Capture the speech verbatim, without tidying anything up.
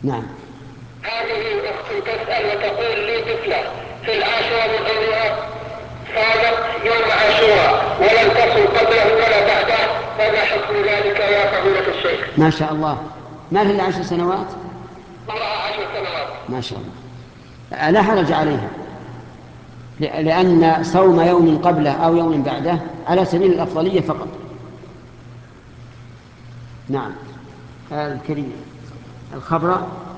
نعم. هذه أختي تسأل وتقول لي طفلة في العاشرة من عمرها صادت يوم عاشوراء ولم تصل قبله ولا بعده، فما حكم ذلك يا فضيلة الشيخ؟ ما شاء الله. ما لها عشر سنوات؟ عمرها عشر سنوات. ما شاء الله، لا حرج عليها، لأن صوم يوم قبله أو يوم بعده على سبيل الأفضلية فقط. نعم. الكريم الخبر